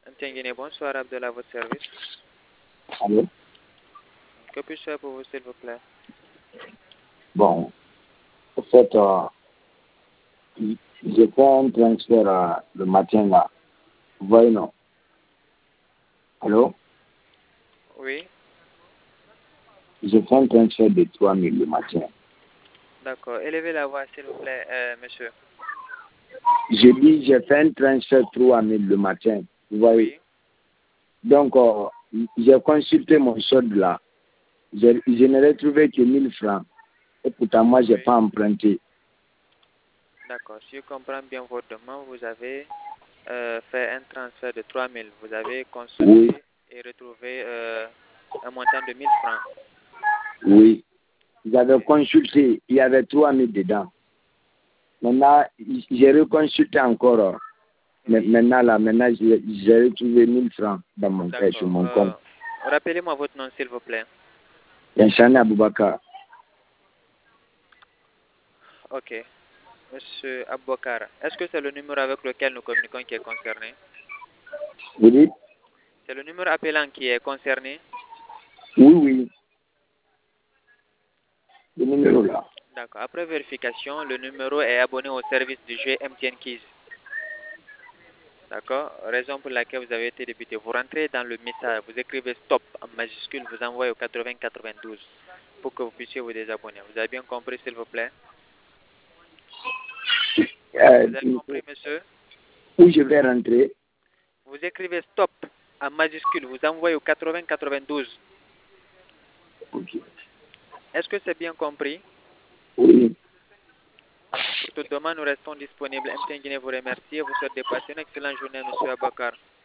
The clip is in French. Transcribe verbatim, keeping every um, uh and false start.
Guinée, bonsoir, Abdallah, à votre service. Allô? Que puis-je faire pour vous, s'il vous plaît? Bon, en fait, euh, j'ai fait un transfert euh, le matin là. Vous voyez, non? Allô? Oui, J'ai fait un transfert de trois mille le matin. d'accord. Élevez la voix, s'il vous plaît, euh, monsieur. J'ai dit, j'ai fait un transfert de trois mille le matin. Vous voyez? Oui, Donc, euh, j'ai consulté mon solde là. Je, je n'ai retrouvé que mille francs. Et pourtant, moi, je n'ai oui. pas emprunté. D'accord. Si je comprends bien votre demande, vous avez euh, fait un transfert de trois mille. Vous avez consulté Oui, et retrouvé euh, un montant de mille francs. oui. J'avais Ok. consulté, il y avait trois mille dedans. Maintenant, j'ai reconsulté encore. euh, Mais Oui, maintenant, là, maintenant, j'ai j'ai retrouvé mille francs dans mon, euh, sur d'accord. mon Euh, compte. rappelez-moi votre nom, s'il vous plaît. Inch'Allah Aboubakar. Ok. Monsieur Abouakar, est-ce que c'est le numéro avec lequel nous communiquons qui est concerné? Vous dites? C'est le numéro appelant qui est concerné? Oui, oui. Le numéro là. D'accord. Après vérification, le numéro est abonné au service du jeu M T N Keys. D'accord. Raison pour laquelle vous avez été débuté. Vous rentrez dans le message, vous écrivez stop en majuscule, vous envoyez au quatre-vingts quatre-vingt-douze pour que vous puissiez vous désabonner. Vous avez bien compris, s'il vous plaît? Euh, Vous avez compris, monsieur? où je vais rentrer? Vous écrivez stop en majuscule, vous envoyez au quatre-vingts quatre-vingt-douze. Ok. Est-ce que c'est bien compris? Oui. Pour toute demande, nous restons disponibles. M T N Guinée vous remercie et vous souhaite de passer une excellente journée, monsieur Abakar.